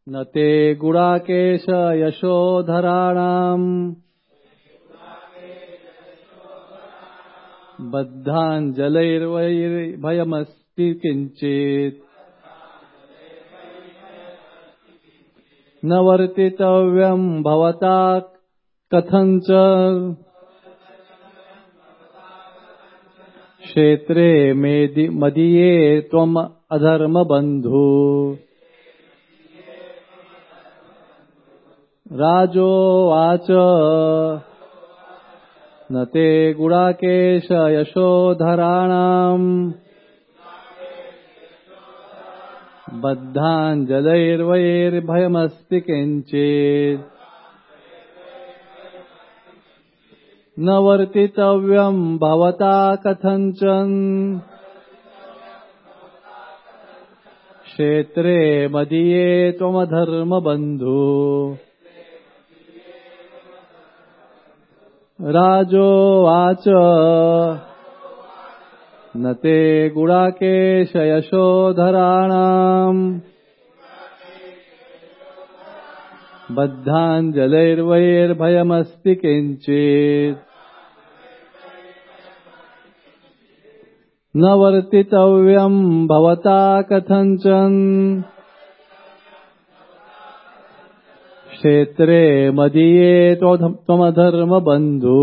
न ते गुडाकेश यशोधराणाम् बद्धाञ्जलैर्वैर्भयमस्ति किञ्चित् न वर्तितव्यम् भवता कथञ्च क्षेत्रे मदीये त्वम् अधर्मबन्धु राजोवाच न ते गुडाकेश यशोधराणाम् बद्धाञ्जलैर्वैर्भयमस्ति किञ्चित् न वर्तितव्यम् भवता कथञ्चन क्षेत्रे मदीये त्वमधर्मबन्धु राजोवाच न ते गुडाकेश यशोधराणाम् बद्धाञ्जलैर्वैर्भयमस्ति किञ्चित् न वर्तितव्यम् भवता कथञ्चन क्षेत्रे मदीये त्वमधर्मबन्धु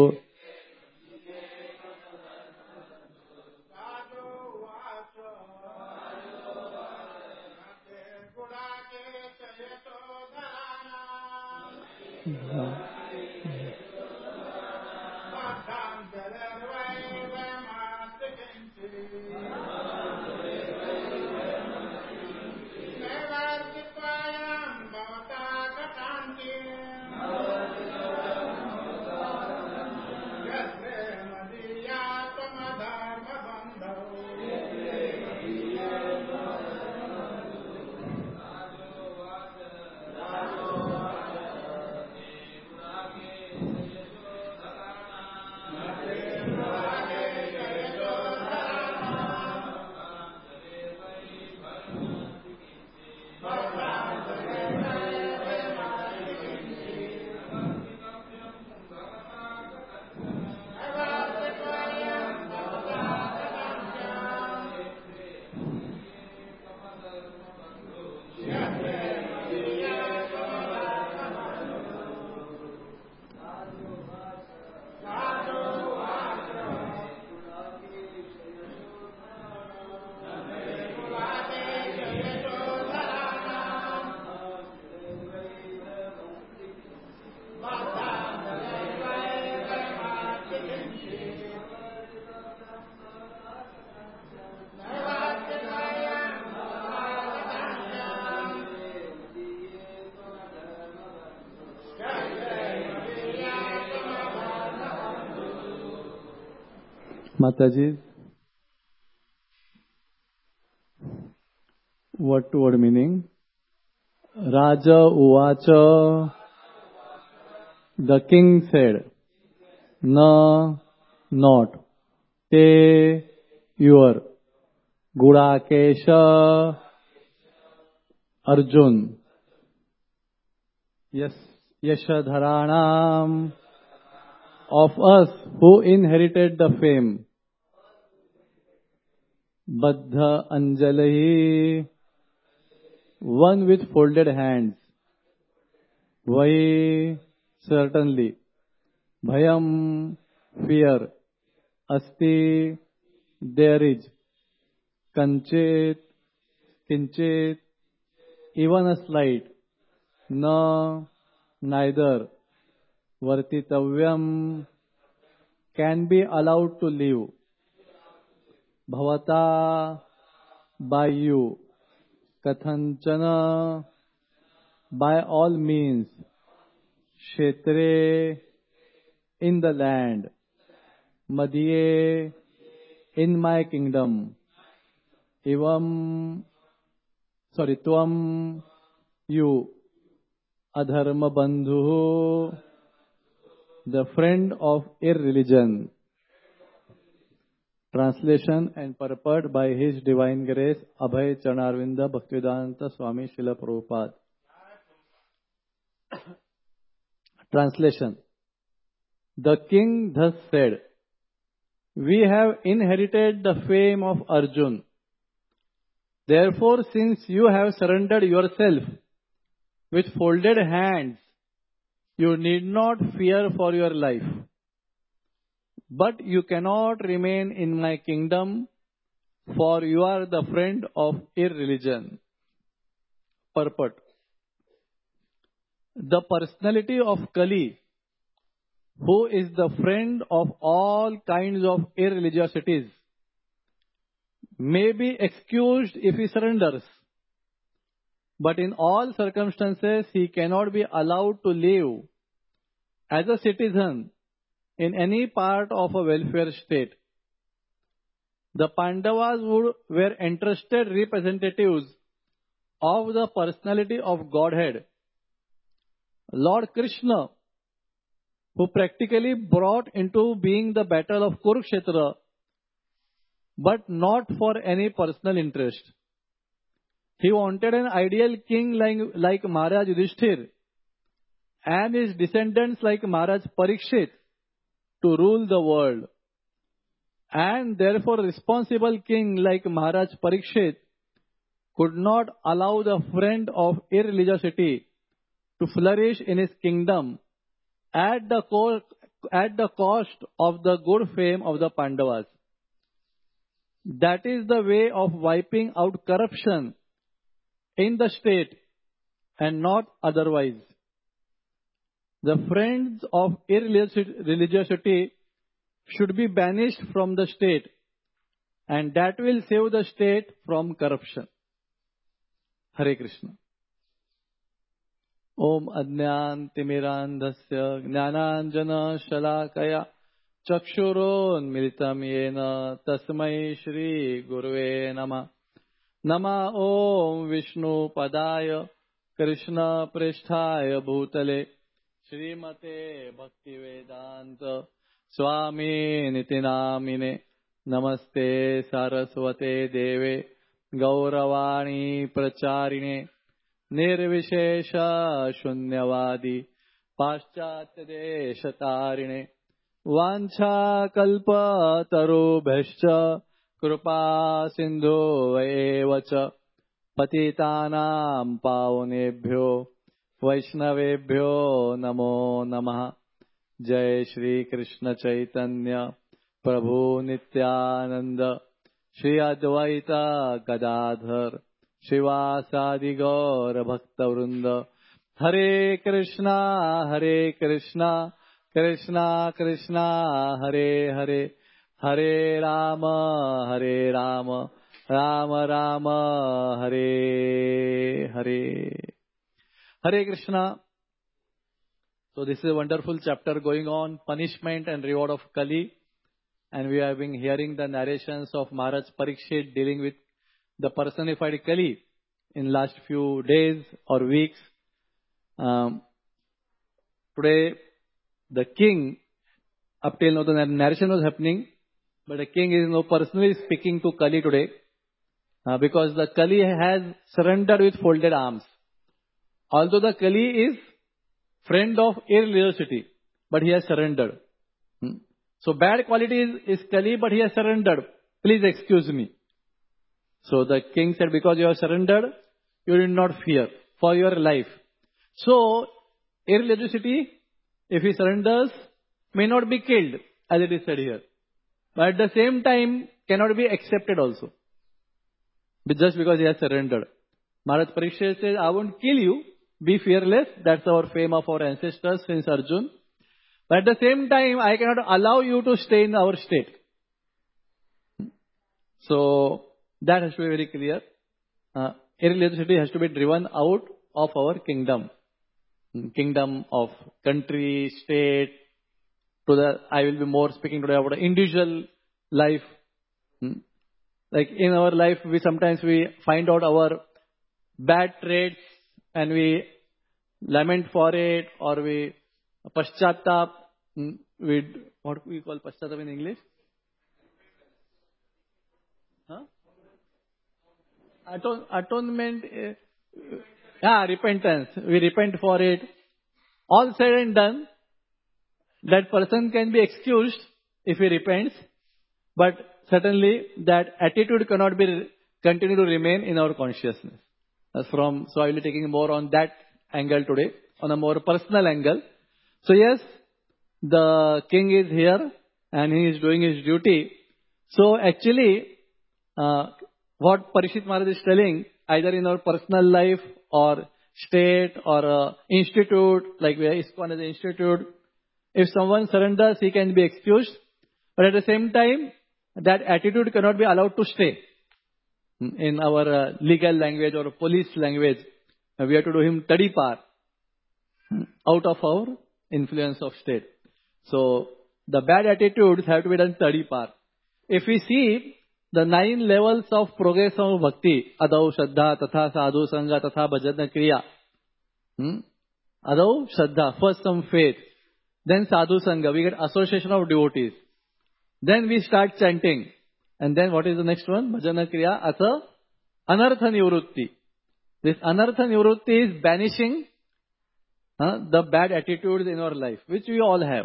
Mataji, word to word meaning. Raja Uvacha, the king said, Na, not, Te, your, Gudakesha, Arjun, yes, Yashadharanam, of us who inherited the fame. Baddha Anjali, one with folded hands. Vai, certainly. Bhayam, fear. Asti, there is. Kanchit, kinchit, even a slight. Na, neither. Vartitavyam, can be allowed to live. Bhavata, by you. Kathanchana, by all means. Kshetre, in the land. Madhye, in my kingdom. Tvam, you. Adharma bandhu, the friend of irreligion. Translation and purport by His Divine Grace Abhay Chanarvinda Bhaktivedanta Swami Srila Prabhupada. Translation. The king thus said, "We have inherited the fame of Arjun. Therefore, since you have surrendered yourself with folded hands, you need not fear for your life. But you cannot remain in my kingdom, for you are the friend of irreligion." Purport. The personality of Kali, who is the friend of all kinds of irreligiosities, may be excused if he surrenders, but in all circumstances he cannot be allowed to live as a citizen in any part of a welfare state. The Pandavas were entrusted representatives of the personality of Godhead, Lord Krishna, who practically brought into being the battle of Kurukshetra, but not for any personal interest. He wanted an ideal king like Maharaj Yudhishthir and his descendants like Maharaj Parikshit to rule the world. And therefore, a responsible king like Maharaj Parikshit could not allow the friend of irreligiosity to flourish in his kingdom at the cost of the good fame of the Pandavas. That is the way of wiping out corruption in the state and not otherwise. The friends of irreligiosity should be banished from the state, and that will save the state from corruption. Hare Krishna. Om Adnyantimirandhasya Jnananjana Shalakaya Chakshurunmilitam Yena Tasmai Shri Gurve Namah. Nama Om Vishnu Padaya Krishna Prishthaya Bhutale Srimate Bhaktivedanta Swami Nitinamine Namaste Saraswate Deve Gauravani Pracharine Nirvishesha Shunyavadi Paschatya Deshatarine Vancha Kalpa Tarubhascha Krupa Sindhu Evacha Patitanam Pavanebhyo Vaishnavebhyo Namo Namaha. Jai Shri Krishna Chaitanya Prabhu Nityananda Shri Advaita Gadadhar Shivasadi Gaura Bhakta Vrinda. Hare Krishna Krishna Krishna Hare Hare Hare Rama Rama Rama Hare Hare. Hare Krishna. So this is a wonderful chapter going on, punishment and reward of Kali. And we have been hearing the narrations of Maharaj Parikshit dealing with the personified Kali in last few days or weeks. Today, the king, up till now the narration was happening, but the king is now personally speaking to Kali today, because the Kali has surrendered with folded arms. Although the Kali is friend of irreligiosity, but he has surrendered. So bad quality is Kali, but he has surrendered. Please excuse me. So the king said, because you have surrendered, you did not fear for your life. So irreligiosity, if he surrenders, may not be killed, as it is said here. But at the same time, cannot be accepted also. But just because he has surrendered. Maharaj Parikshit says, I won't kill you. Be fearless. That's our fame of our ancestors since Arjun. But at the same time, I cannot allow you to stay in our state. So that has to be very clear. Irreligiosity has to be driven out of our kingdom. Kingdom of country, state. I will be more speaking today about individual life. Like in our life, we sometimes find out our bad traits and we lament for it, or we paschatap. What we call paschatap in English? Atonement. Repentance. We repent for it. all said and done, that person can be excused if he repents, but certainly that attitude cannot be continue to remain in our consciousness. So I will be taking more on that angle today, on a more personal angle. So yes, the king is here and he is doing his duty. So actually, what Parikshit Maharaj is telling, either in our personal life or state or institute, like we are ISKCON as an institute, if someone surrenders, he can be excused. But at the same time, that attitude cannot be allowed to stay. In our legal language or police language, we have to do him tadipar, out of our influence of state. So the bad attitudes have to be done tadipar. If we see the 9 levels of progress of bhakti, Adau, Shraddha, Tatha, Sadhu, Sangha, Tatha, Bhajana, Kriya. Adau, Shraddha, first some faith. Then Sadhu, Sangha, we get association of devotees. Then we start chanting. And then what is the next one? Bhajana Kriya, Asa, Anartha Nivrutti. This Anartha Nivrutti is banishing the bad attitudes in our life, which we all have.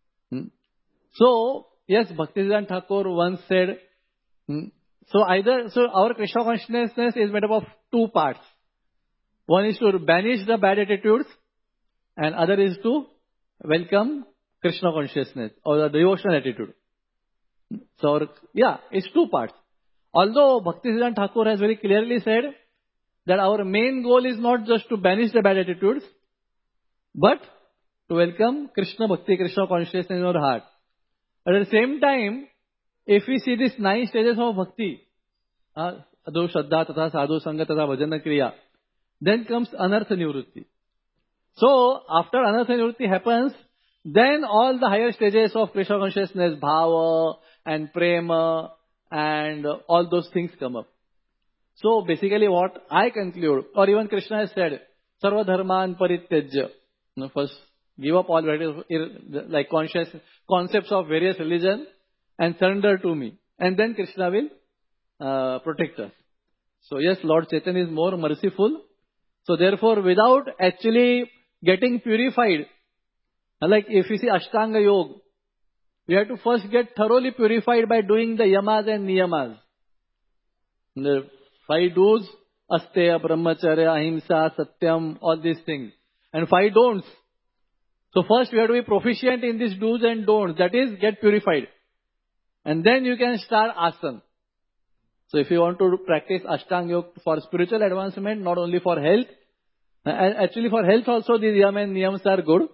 So, yes, Bhaktisiddhanta Thakur once said, so our Krishna consciousness is made up of 2 parts. One is to banish the bad attitudes, and other is to welcome Krishna consciousness or the devotional attitude. So, it's 2 parts. Although Bhaktisiddhanta Thakur has very clearly said that our main goal is not just to banish the bad attitudes, but to welcome Krishna Bhakti, Krishna consciousness in our heart. But at the same time, if we see these 9 stages of Bhakti, Adho, Shraddha, Tatha, Sadhu, Sangha, Tatha, Bhajana, Kriya, then comes Anartha Nivrutti. So, after Anartha Nivrutti happens, then all the higher stages of Krishna consciousness, Bhava and Prema and all those things come up. So, basically what I conclude, or even Krishna has said, Sarva Dharman Parityajya. First, give up all like concepts of various religion and surrender to me. And then Krishna will protect us. So yes, Lord Chaitanya is more merciful. So therefore, without actually getting purified, like if you see Ashtanga Yoga, we have to first get thoroughly purified by doing the yamas and niyamas. The 5 do's, Asteya, Brahmacharya, Ahimsa, Satyam, all these things. And 5 don'ts. So first we have to be proficient in these do's and don'ts. That is, get purified. And then you can start asana. So if you want to practice Ashtanga Yoga for spiritual advancement, not only for health, actually for health also these yam and niyams are good.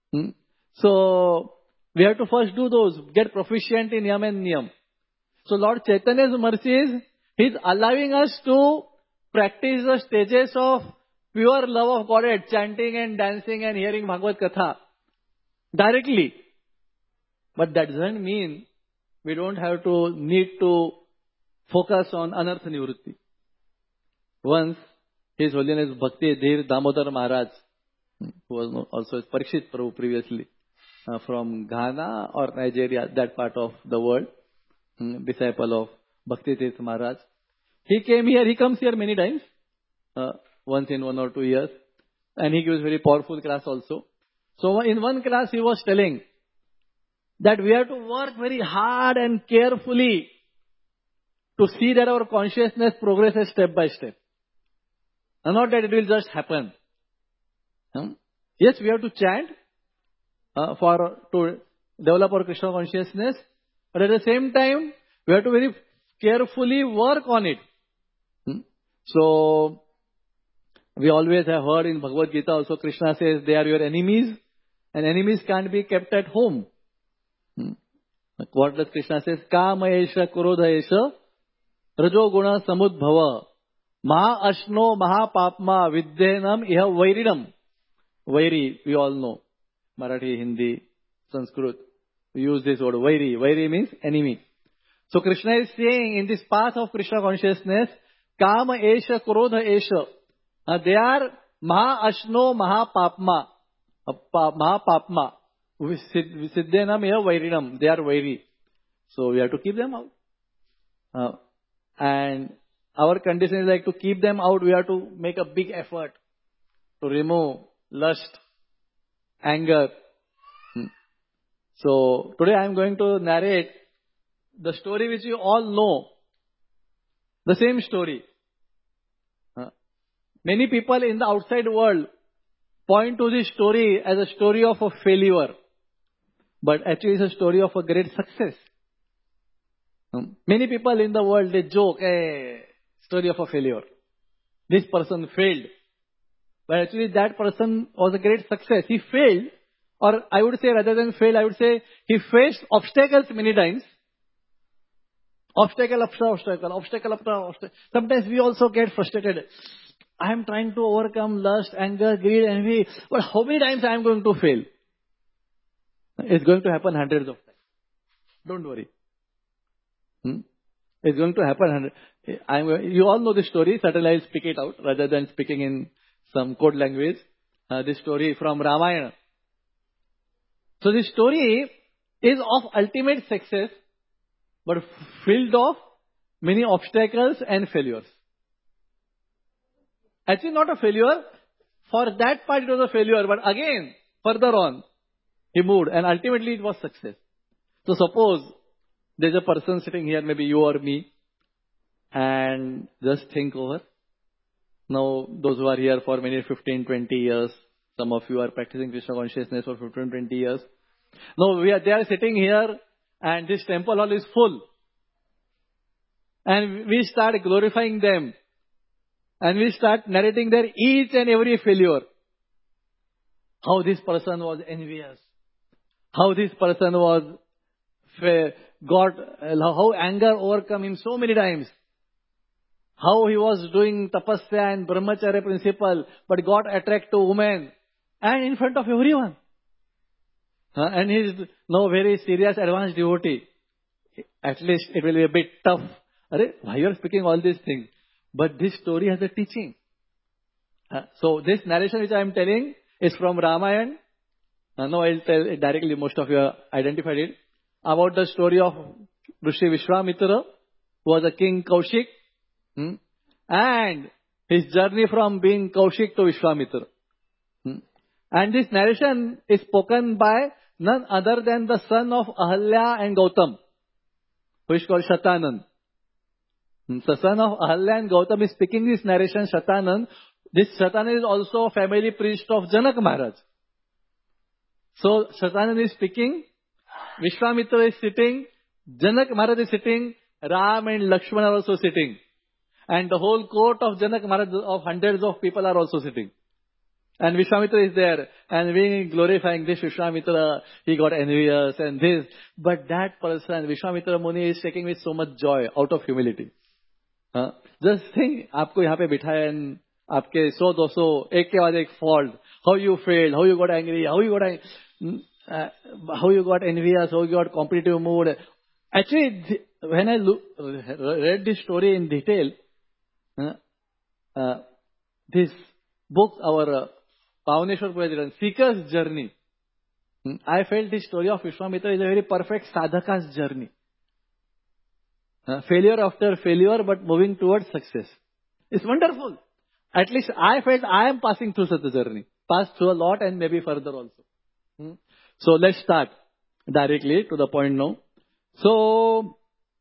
So we have to first do those, get proficient in yam and niyam. So Lord Chaitanya's mercy is, He is allowing us to practice the stages of pure love of Godhead, chanting and dancing and hearing Bhagavad Katha directly. But that doesn't mean we don't have to need to focus on Anartha Nivrutti. Once, His Holiness Bhakti Dhir Damodar Maharaj, who was also Parikshit Prabhu previously, from Ghana or Nigeria, that part of the world, disciple of Bhakti Tirth Maharaj. He comes here many times, once in 1 or 2 years, and he gives very powerful class also. So in one class he was telling that we have to work very hard and carefully to see that our consciousness progresses step by step. And not that it will just happen. Yes, we have to chant to develop our Krishna consciousness, but at the same time, we have to very carefully work on it. So, we always have heard in Bhagavad Gita also, Krishna says they are your enemies, and enemies can't be kept at home. What does Krishna say? Kama esha kurodha esha rajo guna samudbhava maha ashno maha papma vidyenam iha vairidam. Vairi, we all know. Marathi, Hindi, Sanskrit. We use this word, vairi. Vairi means enemy. So Krishna is saying in this path of Krishna consciousness, Kama esha kurodha esha. They are maha ashno maha papma. Maha papma. Siddhenam iha vairinam. They are vairi. So we have to keep them out. And our condition is like to keep them out, we have to make a big effort to remove lust anger. So today I am going to narrate the story which you all know. The same story. Many people in the outside world point to this story as a story of a failure. But actually it's a story of a great success. Many people in the world, they joke, story of a failure. This person failed. But actually that person was a great success. He failed, or I would say rather than fail, I would say he faced obstacles many times. Obstacle after obstacle, obstacle after obstacle. Sometimes we also get frustrated. I am trying to overcome lust, anger, greed, envy. But how many times I am going to fail? It's going to happen hundreds of times. Don't worry. It's going to happen. You all know this story. Certainly I'll speak it out rather than speaking in some code language. This story from Ramayana. So this story is of ultimate success, but filled of many obstacles and failures. Actually not a failure. For that part it was a failure. But again, further on, he moved and ultimately it was success. So suppose there's a person sitting here, maybe you or me, and just think over. Now, those who are here for many 15, 20 years, some of you are practicing Krishna consciousness for 15, 20 years. Now, they are sitting here and this temple hall is full. And we start glorifying them. And we start narrating their each and every failure. How this person was envious. How this person was how anger overcome him so many times. How he was doing tapasya and brahmacharya principle, but got attracted to women. And in front of everyone. And he is now very serious, advanced devotee. At least it will be a bit tough. Why you are speaking all these things? But this story has a teaching. So this narration which I am telling is from Ramayana. Now I will tell it directly, most of you have identified it. About the story of Rishi Vishwamitra, who was a king Kaushik. And his journey from being Kaushik to Vishwamitra. And this narration is spoken by none other than the son of Ahalya and Gautam, who is called Shatanand. The son of Ahalya and Gautam is speaking this narration, Shatanand. This Shatanand is also a family priest of Janak Maharaj. So Shatanand is speaking, Vishwamitra is sitting, Janak Maharaj is sitting, Ram and Lakshmana are also sitting. And the whole court of Janak Maharaj of hundreds of people are also sitting. And Vishwamitra is there. And we glorifying this Vishwamitra, he got envious and this. But that person, Vishwamitra Muni, is taking with so much joy out of humility. Just think, आपको यहाँ पे बिठाया and आपके 100-200 एक के बाद एक fault. How you failed, how you got angry, how you got envious, how you got competitive mood. Actually, when I read this story in detail, this book, our Pavaneshwar President, Seeker's Journey, I felt this story of Vishwamitra is a very perfect sadhaka's journey. Failure after failure, but moving towards success. It's wonderful. At least I felt I am passing through such a journey. Passed through a lot and maybe further also. So let's start directly to the point now. So,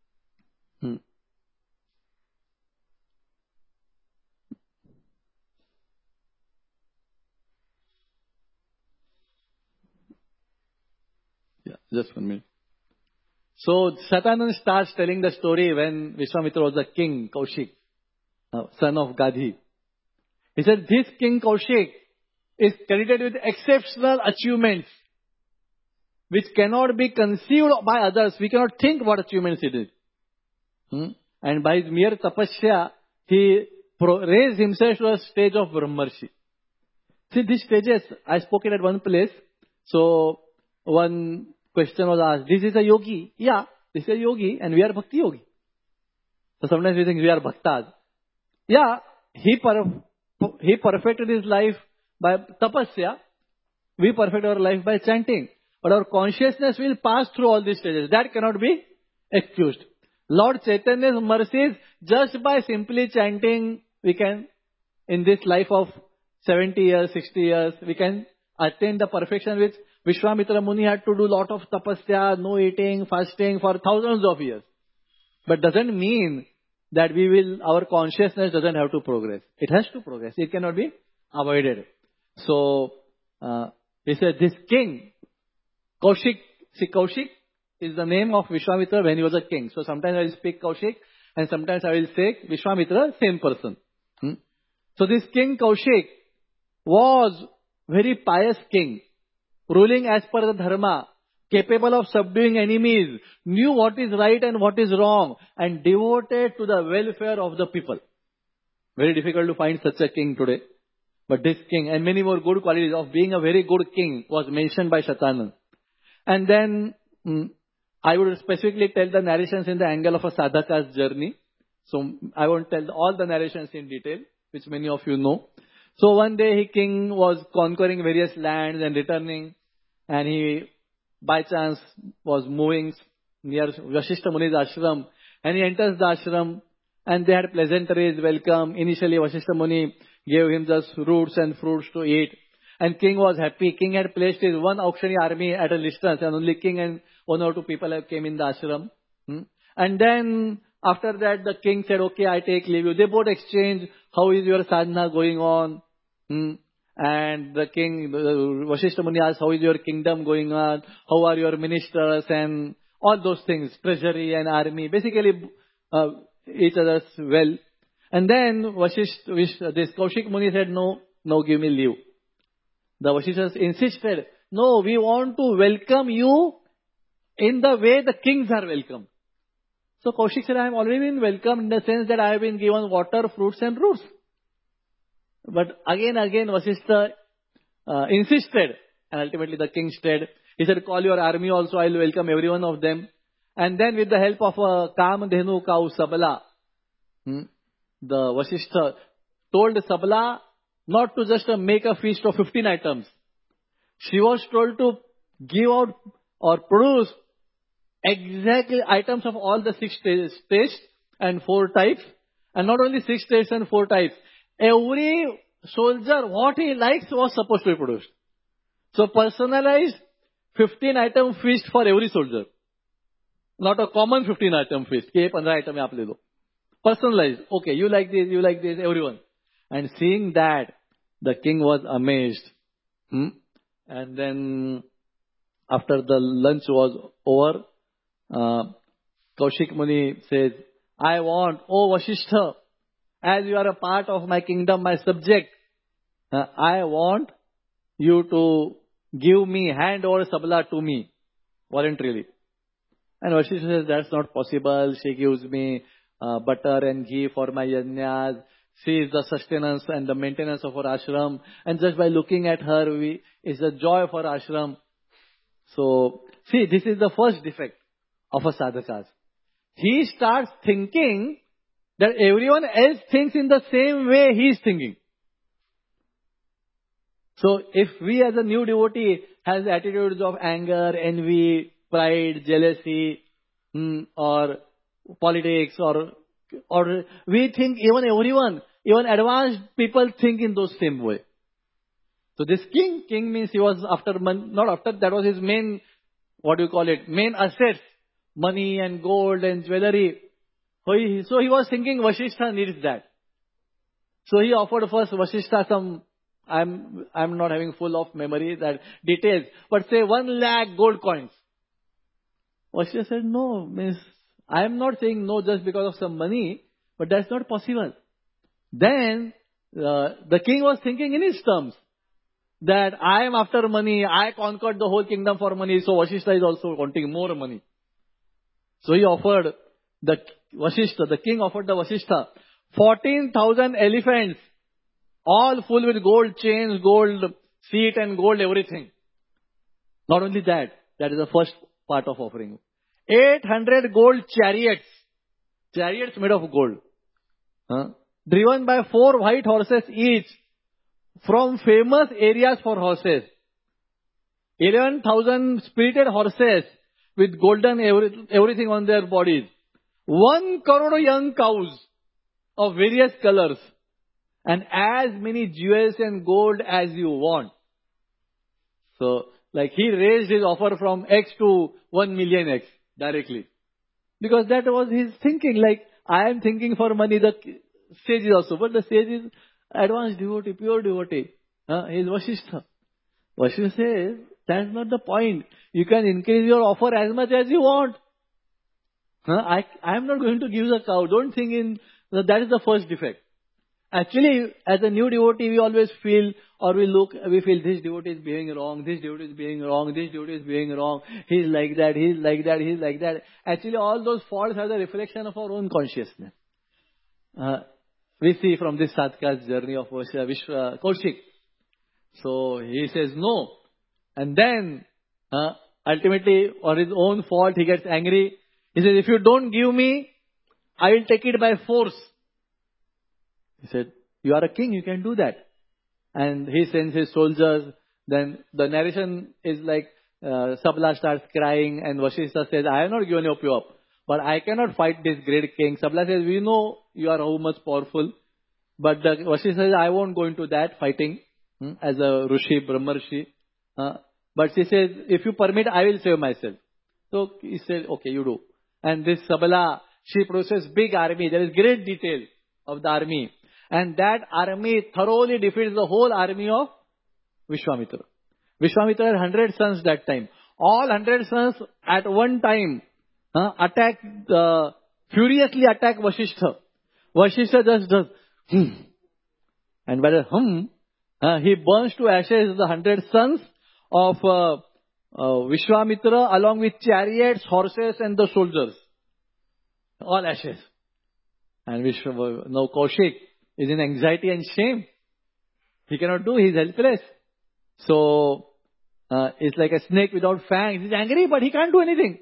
yeah, just 1 minute. So Shatanand starts telling the story when Vishwamitra was the king, Kaushik, son of Gadhi. He said, this king Kaushik is credited with exceptional achievements which cannot be conceived by others. We cannot think what achievements he did. And by his mere tapasya, he raised himself to a stage of Brahmarshi. See, these stages, I spoke it at one place. So, one question was asked, this is a yogi? Yeah, this is a yogi and we are bhakti yogi. So sometimes we think we are bhaktas. Yeah, he perfected his life by tapasya. We perfect our life by chanting. But our consciousness will pass through all these stages. That cannot be excused. Lord Chaitanya's mercies, just by simply chanting, we can, in this life of 70 years, 60 years, we can attain the perfection which Vishwamitra Muni had to do lot of tapasya, no eating, fasting for thousands of years. But doesn't mean that our consciousness doesn't have to progress. It has to progress. It cannot be avoided. So, he said this king, Kaushik, see Kaushik is the name of Vishwamitra when he was a king. So sometimes I will speak Kaushik and sometimes I will say Vishwamitra, same person. So this king Kaushik was very pious king, ruling as per the dharma, capable of subduing enemies, knew what is right and what is wrong, and devoted to the welfare of the people. Very difficult to find such a king today. But this king and many more good qualities of being a very good king was mentioned by Shatanand. And then I would specifically tell the narrations in the angle of a sadhaka's journey. So I won't tell all the narrations in detail, which many of you know. So one day king was conquering various lands and returning, and he by chance was moving near Vasishtha Muni's ashram, and he enters the ashram, and they had pleasantries, welcome. Initially Vasishtha Muni gave him just roots and fruits to eat, and king was happy. King had placed his one auctioneer army at a distance, and only king and one or two people came in the ashram. And then after that the king said, okay, I take leave. They both exchange, how is your sadhana going on? And the king, Vasishtha Muni asked, how is your kingdom going on? How are your ministers? And all those things, treasury and army, basically each other's well. And then this Kaushik Muni said, no, give me leave. The Vasishthas insisted, no, we want to welcome you in the way the kings are welcome. So Kaushik said, I have already been welcomed in the sense that I have been given water, fruits and roots. But again, Vasishtha insisted, and ultimately the king stayed. He said, call your army also, I will welcome every one of them. And then with the help of a Kamdhenu cow, Sabala, the Vasishtha told Sabala not to just make a feast of 15 items. She was told to give out or produce exactly items of all the 6 tastes and 4 types. And not only 6 tastes and 4 types. Every soldier, what he likes was supposed to be produced. So personalized 15 item feast for every soldier. Not a common 15 item feast. Ke 15 item aap le do. Personalized. Okay, you like this, everyone. And seeing that, the king was amazed. And then after the lunch was over, Kaushik Muni says, I want, oh Vasishtha, as you are a part of my kingdom, my subject, I want you to give me, hand over Sabala to me, voluntarily. And Vasishtha says, that's not possible. She gives me butter and ghee for my yajnas. She is the sustenance and the maintenance of our ashram. And just by looking at her, it's the joy of our ashram. So, see, this is the first defect of a sadhaka. He starts thinking that everyone else thinks in the same way he is thinking. So, if we as a new devotee has attitudes of anger, envy, pride, jealousy, or politics, or we think even advanced people think in those same way. So this king means he was that was his main, main assets, money and gold and jewelry. So he was thinking Vasishtha needs that. So he offered first Vasishtha some, I'm not having full of memory, that details, but say 1 lakh gold coins. Vasishtha said, no, means I am not saying no just because of some money, but that's not possible. Then the king was thinking in his terms that I am after money, I conquered the whole kingdom for money, so Vasishtha is also wanting more money. So he offered the king offered the Vasishtha 14,000 elephants, all full with gold chains, gold seat and gold everything. Not only that is the first part of offering. 800 gold chariots made of gold, driven by 4 white horses each, from famous areas for horses. 11,000 spirited horses with golden everything on their bodies. 1 crore young cows of various colors. And as many jewels and gold as you want. So, like he raised his offer from X to 1 million X directly. Because that was his thinking. Like, I am thinking for money, the sage is also. But the sage is advanced devotee, pure devotee. He is Vasishtha. Vasishtha says, that's not the point. You can increase your offer as much as you want. I am not going to give the cow. Don't think that is the first defect. Actually, as a new devotee, we always feel, or we feel this devotee is behaving wrong, this devotee is behaving wrong, this devotee is behaving wrong, he's like that, he's like that, he's like that. Actually, all those faults are the reflection of our own consciousness. We see from this sadhaka's journey of Kaushik. So, he says no. And then, ultimately, on his own fault, he gets angry. He says, if you don't give me, I will take it by force. He said, you are a king, you can do that. And he sends his soldiers. Then the narration is like, Sabla starts crying and Vasishtha says, I have not given you up. But I cannot fight this great king. Sabla says, we know you are how much powerful. But Vasishtha says, I won't go into that fighting as a Rishi, Brahmarshi. But she says, if you permit, I will save myself. So he said, okay, you do. And this Sabala, she produces big army. There is great detail of the army. And that army thoroughly defeats the whole army of Vishwamitra. Vishwamitra had 100 sons that time. All 100 sons at one time furiously attack Vasishtha. Vasishtha just does and by the he burns to ashes the 100 sons of Vishwamitra along with chariots, horses and the soldiers. All ashes. And now Kaushik is in anxiety and shame. He cannot do, he is helpless. So, it's like a snake without fangs. He's angry, but he can't do anything.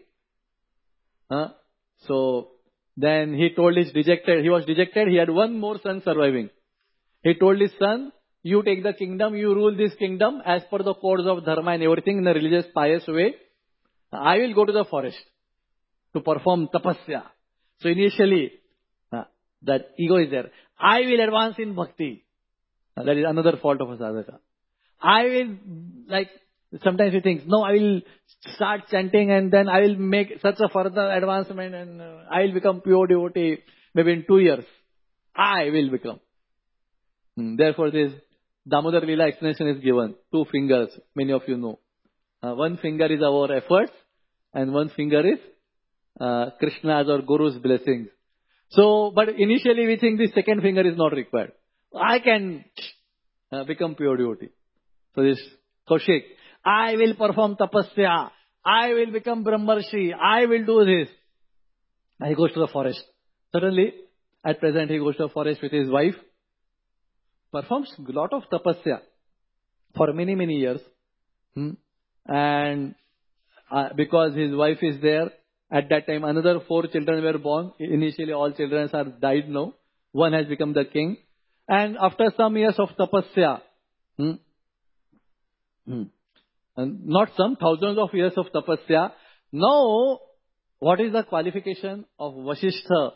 So, then he told he was dejected, he had one more son surviving. He told his son, you take the kingdom, you rule this kingdom as per the codes of dharma and everything in a religious, pious way. I will go to the forest to perform tapasya. So initially, that ego is there. I will advance in bhakti. That is another fault of a sadhaka. I will, sometimes we think, no, I will start chanting and then I will make such a further advancement and I will become pure devotee maybe in 2 years. I will become. Therefore, this Damodar Leela explanation is given. 2 fingers, many of you know. One finger is our efforts and one finger is Krishna's or Guru's blessings. So, but initially we think the second finger is not required. I can become pure devotee. So this Kaushik, I will perform tapasya. I will become Brahmarshi. I will do this. And he goes to the forest. Suddenly, at present he goes to the forest with his wife. Performs a lot of tapasya for many, many years. And because his wife is there, at that time another 4 children were born. Initially all children are died now. One has become the king. And after some years of tapasya, and not some, thousands of years of tapasya, now what is the qualification of Vishwamitra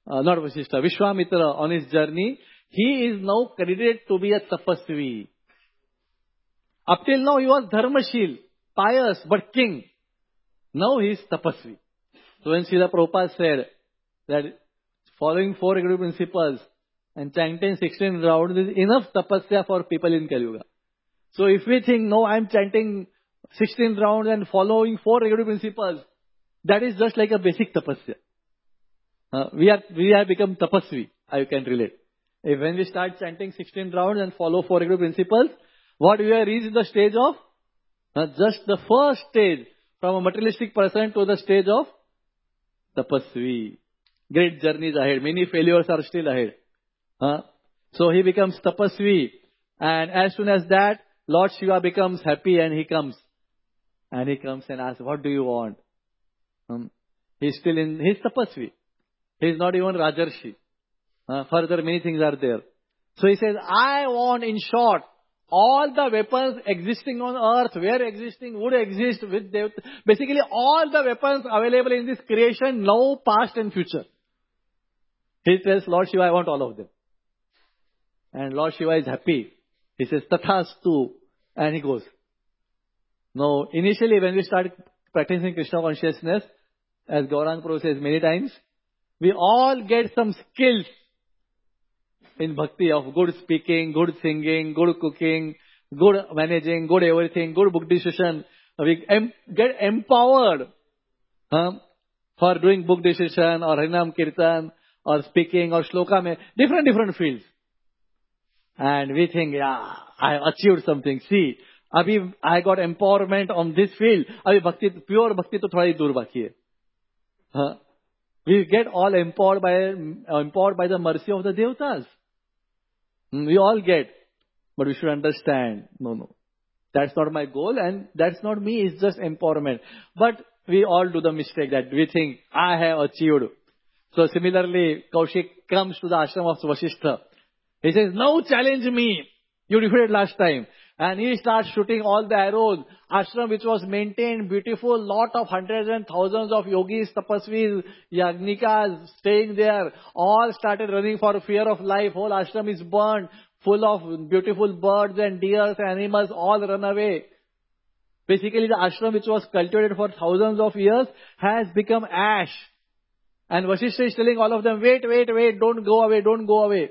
on his journey? He is now credited to be a tapasvi. Up till now he was dharmashil, pious, but king. Now he is tapasvi. So when Srila Prabhupada said that following 4 agreed principles and chanting 16 rounds is enough tapasya for people in Kali Yuga. So if we think, no, I am chanting 16 rounds and following 4 agreed principles, that is just like a basic tapasya. We have become tapasvi, I can relate. If when we start chanting 16 rounds and follow 4 agreed principles, what we have reached the stage of? Just the first stage from a materialistic person to the stage of tapasvi. Great journeys ahead. Many failures are still ahead. So he becomes tapasvi. And as soon as that, Lord Shiva becomes happy and he comes. And he comes and asks, what do you want? He's tapasvi. He's not even Rajarshi. Further, many things are there. So he says, I want, in short, all the weapons existing on earth, where existing, would exist with basically all the weapons available in this creation, now, past and future. He tells Lord Shiva, I want all of them. And Lord Shiva is happy. He says, Tathastu. And he goes. No, initially when we start practicing Krishna consciousness, as Gaurang Prabhu says many times, we all get some skills in bhakti of good speaking, good singing, good cooking, good managing, good everything, good book decision. We get empowered for doing book decision or Harinam Kirtan or speaking or shloka, different fields. And we think, yeah, I achieved something. See, abhi I got empowerment on this field. Abhi bhakti, pure bhakti to thodi dur baki hai. We get all empowered by the mercy of the devatas. We all get. But we should understand, no. That's not my goal and that's not me, it's just empowerment. But we all do the mistake that we think, I have achieved. So similarly, Kaushik comes to the ashram of Vasishtha. He says, now challenge me. You defeated last time. And he starts shooting all the arrows. Ashram which was maintained, beautiful, lot of hundreds and thousands of yogis, tapasvis, yagnikas staying there. All started running for fear of life. Whole ashram is burned, full of beautiful birds and deers, animals, all run away. Basically the ashram which was cultivated for thousands of years has become ash. And Vasishtha is telling all of them, wait, don't go away.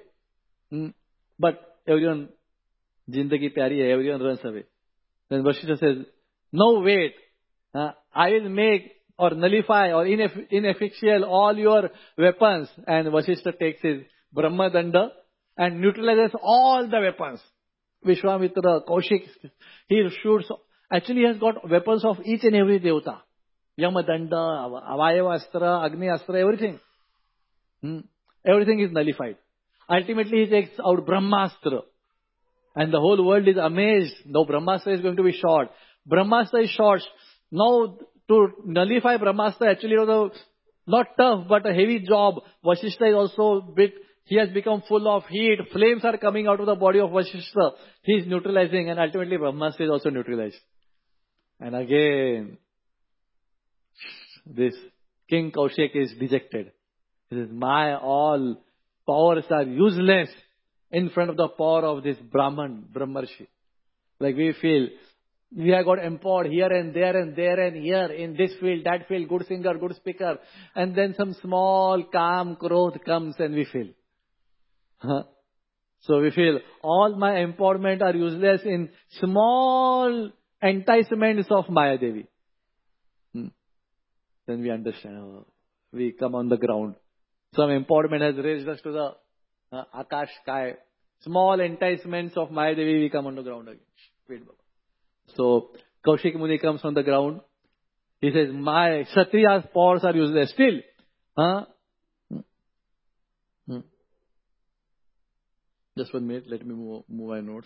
But everyone, Jindagi pyari hai, everyone runs away. Then Vasishtha says, no wait, I will make or nullify or ineffectual all your weapons. And Vasishtha takes his Brahma Danda and neutralizes all the weapons. Vishwamitra, Kaushik, he shoots. Actually he has got weapons of each and every devata. Yamadanda, Avayava Astra, Agni Astra, everything. Everything is nullified. Ultimately he takes out Brahmastra. And the whole world is amazed. Now Brahmastra is going to be shot. Brahmastra is shot. Now to nullify Brahmastra actually was not tough but a heavy job. Vasishtha is also he has become full of heat. Flames are coming out of the body of Vasishtha. He is neutralizing and ultimately Brahmastra is also neutralized. And again, this King Kaushik is dejected. He says, my all powers are useless in front of the power of this Brahmarshi. Like we feel, we have got empowered here and there and here, in this field, that field, good singer, good speaker. And then some small calm growth comes and we feel. So we feel, all my empowerment are useless in small enticements of Maya Devi. Then we understand, we come on the ground. Some empowerment has raised us to the Akash sky. Small enticements of Maya Devi, we come on the ground again. So Kaushik Muni comes on the ground. He says, my Kshatriya's powers are useless. Still, just 1 minute, let me move my notes.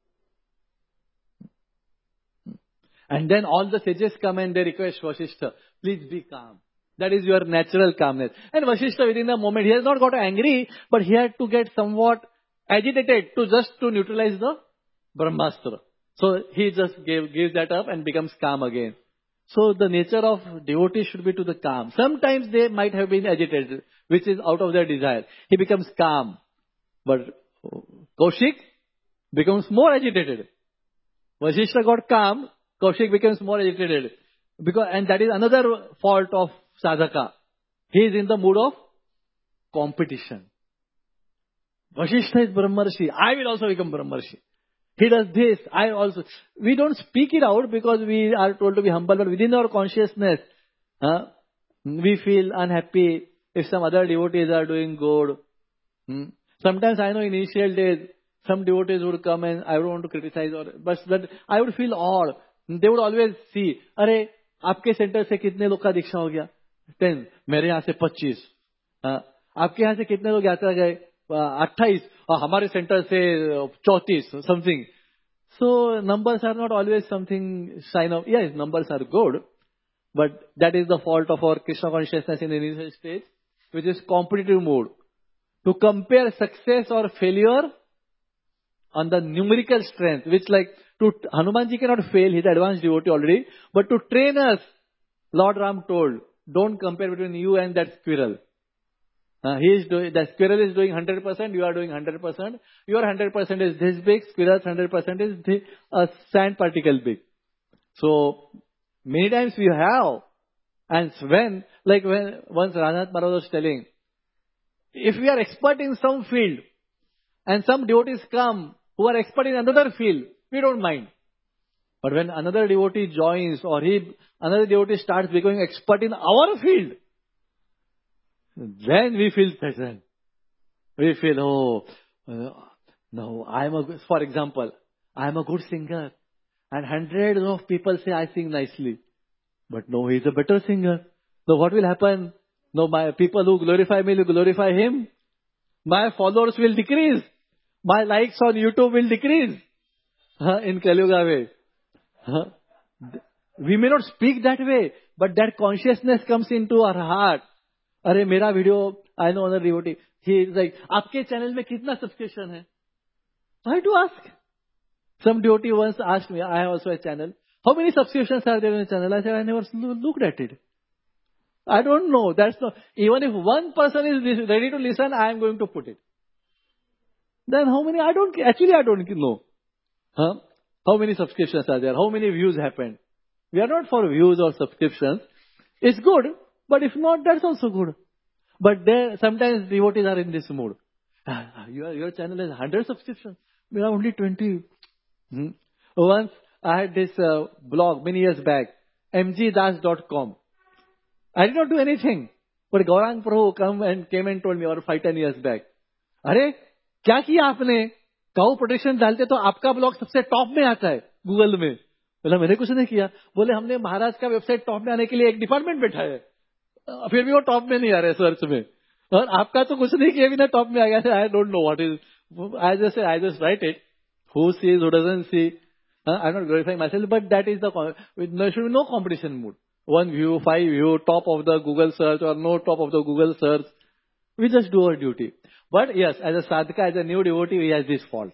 And then all the sages come and they request Vasishtha, please be calm. That is your natural calmness. And Vasishtha within the moment, he has not got angry, but he had to get somewhat agitated to neutralize the Brahmastra. So he just gives that up and becomes calm again. So the nature of devotees should be to the calm. Sometimes they might have been agitated, which is out of their desire. He becomes calm. But Kaushik becomes more agitated. Vasishtha got calm, Kaushik becomes more agitated. And that is another fault of sadhaka. He is in the mood of competition. Vasishtha is Brahmarshi. I will also become Brahmarshi. He does this. I also. We don't speak it out because we are told to be humble, but within our consciousness, we feel unhappy if some other devotees are doing good. Sometimes I know in initial days, some devotees would come and I don't want to criticize, but I would feel odd. They would always see, अरे आपके centre से कितने लोग का दीक्षा हो गया? 10. मेरे यहाँ से 25. आपके यहाँ से कितने लोग यात्रा गए? 28. और हमारे सेंटर से 34. Something. So numbers are not always something sign of. Yes, numbers are good, but that is the fault of our Krishna consciousness in the initial stage, which is competitive mode. To compare success or failure on the numerical strength, which like Hanumanji cannot fail, he's advanced devotee already, but to train us, Lord Ram told, don't compare between you and that squirrel. That squirrel is doing 100%, you are doing 100%. Your 100% is this big, squirrel's 100% is a sand particle big. So many times we have, and when once Ranath Maharaj was telling, if we are expert in some field and some devotees come who are expert in another field, we don't mind. But when another devotee joins or another devotee starts becoming expert in our field, then we feel threatened. We feel, no, for example, I am a good singer and hundreds of people say I sing nicely. But no, he is a better singer. So what will happen? No, my people who glorify me will glorify him. My followers will decrease. My likes on YouTube will decrease. In Kali Yuga way. We may not speak that way, but that consciousness comes into our heart. Arey, mera video, I know another devotee. He is like, आपके channel में कितना subscription है? I had to ask. Some devotee once asked me, I have also a channel. How many subscriptions are there in the channel? I said, I never looked at it. I don't know. That's not. Even if one person is ready to listen, I am going to put it. Then how many? I don't know. How many subscriptions are there? How many views happened? We are not for views or subscriptions. It's good, but if not, that's also good. But there, sometimes devotees are in this mood. Your channel has 100 subscriptions. We have only 20. Once I had this blog many years back, mgdas.com. I did not do anything. But Gaurang Prabhu came and told me over 5-10 years back. अरे क्या किया आपने? Cow protection डालते तो आपका blog सबसे top में आता है गूगल में. बोला मैंने कुछ नहीं किया. बोले हमने महाराज का वेबसाइट टॉप में आने के लिए एक डिपार्टमेंट बैठा है. फिर भी वो टॉप में नहीं आ रहे सर्च में. और आपका तो कुछ नहीं किया बिना टॉप में आ गया. I don't know what is. I just write it. Who sees, who doesn't see. I'm not glorifying myself, but that is there should be no competition mood. 1 view, 5 view, top of the Google search or no top of the Google search. We just do our duty. But yes, as a sadhaka, as a new devotee, he has this fault.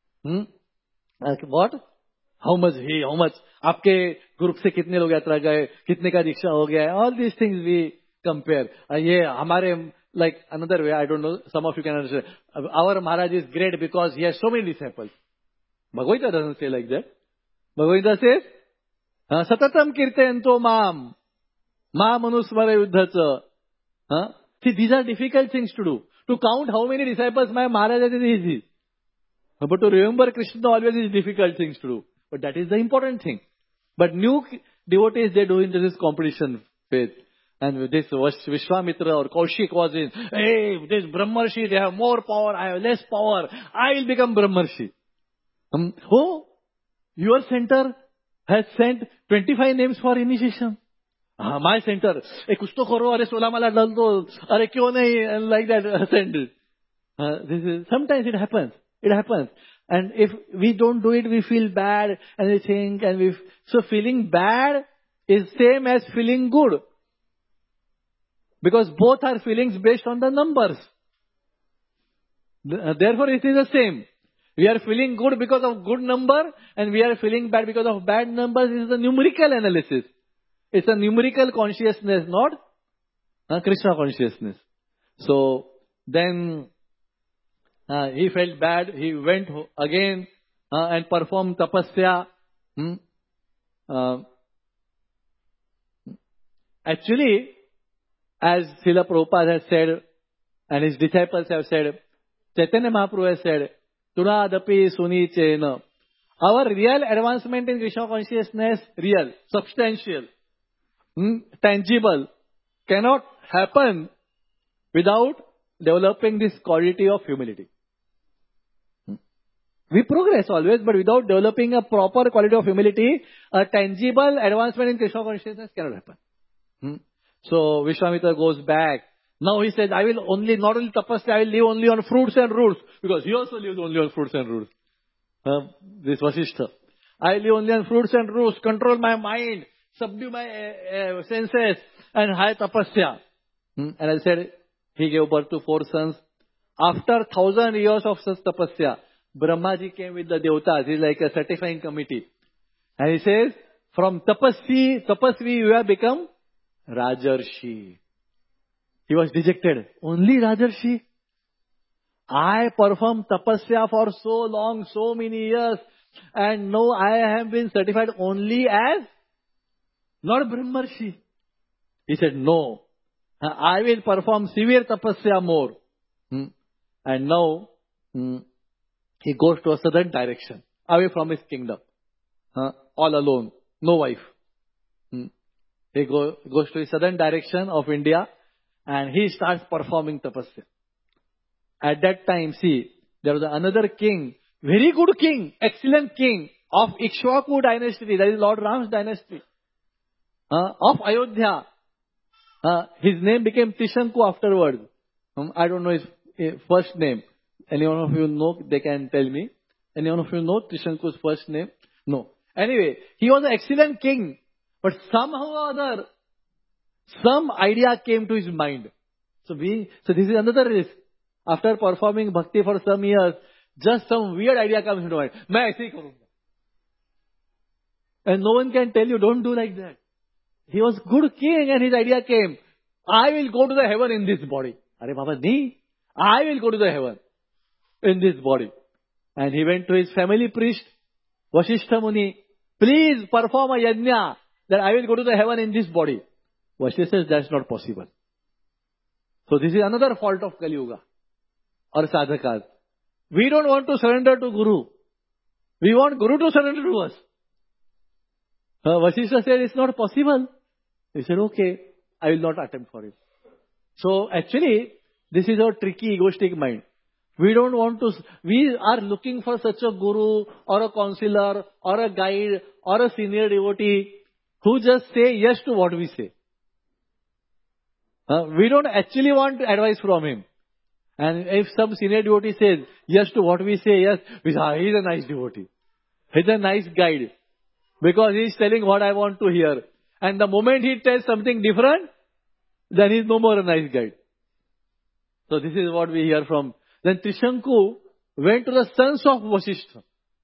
What? How much? आपके group से कितने लोग यात्रा गए, कितने का दीक्षा हो गया है. All these things we compare. ये हमारे, like another way, I don't know, some of you can understand. Our Maharaj is great because he has so many disciples. Bhagavad Gita doesn't say like that. Bhagavad Gita says, Satatam kirtayanto mam anusmara yuddhacha. See, these are difficult things to do. To count how many disciples my Maharaj has is easy. But to remember Krishna always is difficult things to do. But that is the important thing. But new devotees, they do into this competition phase. And this Vishwamitra or Kaushik was in, hey, this Brahmarshi, they have more power, I have less power. I will become Brahmarshi. Your center has sent 25 names for initiation. My center, kuch to karo, are 16 mala dal do, are kyo nahi, like that, send it. Sometimes it happens. It happens. And if we don't do it, we feel bad and we think so feeling bad is same as feeling good. Because both are feelings based on the numbers. Therefore it is the same. We are feeling good because of good number and we are feeling bad because of bad numbers. This is a numerical analysis. It's a numerical consciousness, not Krishna consciousness. So then he felt bad. He went again and performed tapasya. Actually, as Srila Prabhupada has said, and his disciples have said, Chaitanya Mahaprabhu has said, Tunadapi suni chena. Our real advancement in Krishna consciousness, real, substantial, tangible, cannot happen without developing this quality of humility. We progress always, but without developing a proper quality of humility, a tangible advancement in Krishna consciousness cannot happen. So Vishwamitra goes back. Now he says, I will only, not only tapasya, I will live only on fruits and roots. Because he also lives only on fruits and roots. This Vasishtha. I live only on fruits and roots, control my mind, subdue my senses, and high tapasya. And I said, he gave birth to 4 sons. After 1,000 years of such tapasya, Brahmaji came with the Devatas. He's like a certifying committee. And he says, from tapasvi you have become Rajarshi. He was dejected. Only Rajarshi? I performed tapasya for so long, so many years, And no, I have been certified only as not Brahmarshi. He said, no, I will perform severe tapasya more. And now, he goes to a southern direction, away from his kingdom. All alone, no wife. He goes to the southern direction of India and he starts performing tapasya. At that time, see, there was another king, very good king, excellent king of Ikshvaku dynasty, that is Lord Ram's dynasty, of Ayodhya. His name became Trishanku afterwards. I don't know his first name. Anyone of you know, they can tell me. Anyone of you know Trishanku's first name? No. Anyway, he was an excellent king. But somehow or other, some idea came to his mind. So this is another risk. After performing bhakti for some years, just some weird idea comes into mind. मैं ऐसे ही करूँगा. And no one can tell you, don't do like that. He was good king and his idea came. I will go to the heaven in this body. Arey Baba, nahi. I will go to the heaven in this body. And he went to his family priest, Vasishtha Muni. Please perform a yajna that I will go to the heaven in this body. Vasishtha says that's not possible. So this is another fault of Kali Yuga or sadhakas. We don't want to surrender to Guru. We want Guru to surrender to us. Vasishtha said it's not possible. He said, okay, I will not attempt for it. So actually, this is our tricky egoistic mind. We don't want to, we are looking for such a guru or a counselor or a guide or a senior devotee who just say yes to what we say. We don't actually want advice from him. And if some senior devotee says yes to what we say, yes, we say, he's a nice devotee. He's a nice guide. Because he's telling what I want to hear. And the moment he tells something different, then he's no more a nice guide. So this is what we hear from. Then Trishanku went to the sons of Vasishtha.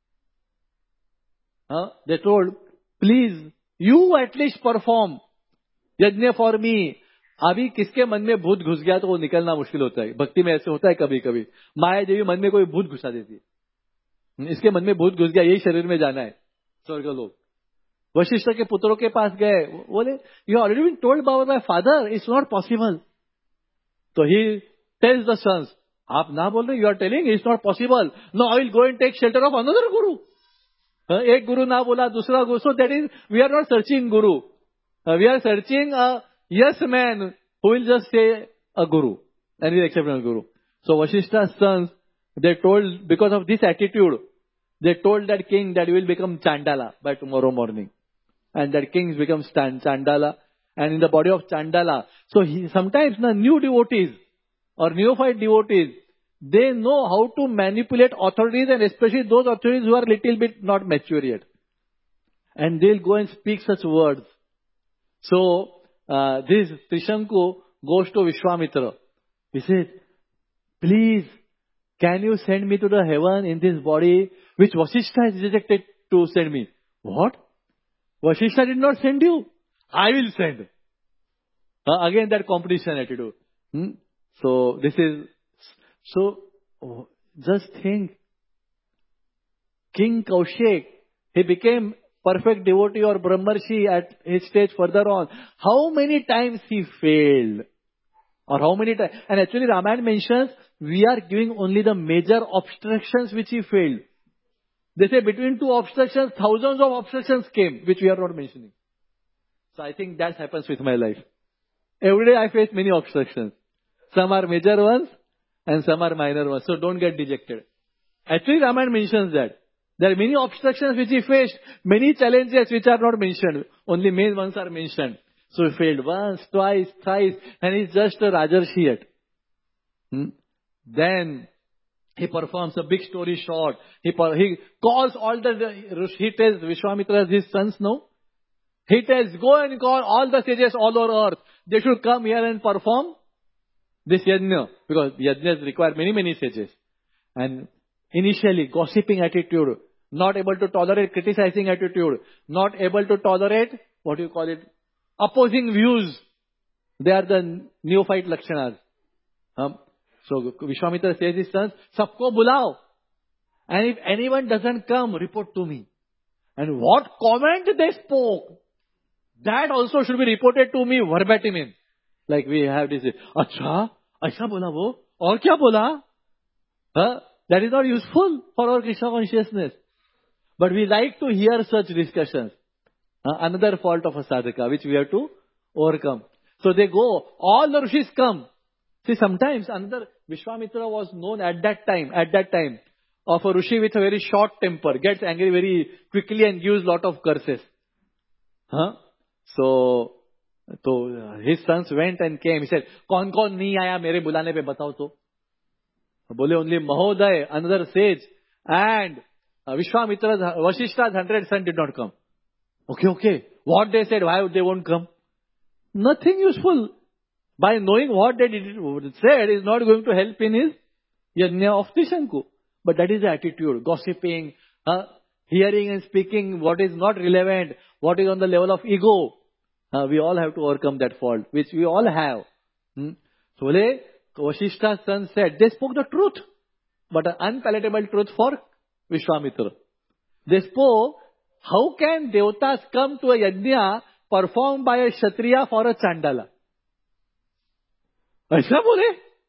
They told, please, you at least perform yajna for me. अभी किसके मन में भूत घुस गया तो वो निकलना मुश्किल होता है. भक्ति में ऐसे होता है कभी कभी. माया देवी मन में कोई भूत घुसा देती है. इसके मन में भूत घुस गया, यही शरीर में जाना है स्वर्ग लोक. वशिष्ठ के पुत्रों के पास गए, बोले you already been told by my father, it's not possible. तो ही टेल्स द सन्स, आप ना बोल रहे, you are telling it's not possible. No, I will go and take shelter of another guru. एक गुरु ना बोला, दूसरा guru. So that is, we are not searching guru, we are searching a yes man who will just say a guru and will accept a guru. So Vasishtha's sons, they told, because of this attitude, they told that king that he will become Chandala by tomorrow morning. And that king becomes Chandala, and in the body of Chandala. So sometimes the new devotees or neophyte devotees, they know how to manipulate authorities, and especially those authorities who are little bit not mature yet. And they'll go and speak such words. So this Trishanku goes to Vishwamitra. He says, please, can you send me to the heaven in this body which Vasishtha has rejected to send me? What? Vasishtha did not send you. I will send. Again that competition attitude. So this is, just think. King Kaushik, he became perfect devotee or Brahmarshi at his stage further on. How many times he failed? Or how many times? And actually Ramayana mentions, we are giving only the major obstructions which he failed. They say between two obstructions, thousands of obstructions came, which we are not mentioning. So I think that happens with my life. Every day I face many obstructions. Some are major ones and some are minor ones. So don't get dejected. Actually Ramayana mentions that. There are many obstructions which he faced, many challenges which are not mentioned. Only main ones are mentioned. So he failed once, twice, thrice, and he's just a Rajarshi yet. Then he performs, a big story short. He calls all he tells Vishwamitra, his sons, no? He tells, go and call all the sages all over earth. They should come here and perform this yajna. Because yajnas require many, many sages. And initially, gossiping attitude, not able to tolerate criticizing attitude, not able to tolerate, opposing views. They are the neophyte lakshanas. So Vishwamitra says his sons, sabko bulao. And if anyone doesn't come, report to me. And what comment they spoke, that also should be reported to me verbatim in. Like we have this, अच्छा, ऐसा बोला वो, और क्या बोला? Huh? That is not useful for our Krishna consciousness. But we like to hear such discussions. Another fault of a sadhaka, which we have to overcome. So they go, all the rishis come. See, sometimes another Vishwamitra was known at that time, of a rishi with a very short temper, gets angry very quickly and gives lot of curses. So his sons went and came. He said, कौन कौन नहीं आया मेरे बुलाने पे बताओ तो. बोले only Mahoday, another sage, and Vishwamitra's, Vashishta's 100 sons did not come. Okay. What they said, why they won't come? Nothing useful. By knowing what they said is not going to help in his yajna of Trishanku. But that is the attitude, gossiping, hearing and speaking what is not relevant, what is on the level of ego. We all have to overcome that fault, which we all have. So Vashishta's son said, they spoke the truth, but an unpalatable truth for Vishwamitra. They spoke, how can devatas come to a yajna performed by a kshatriya for a chandala? ऐसा बोले?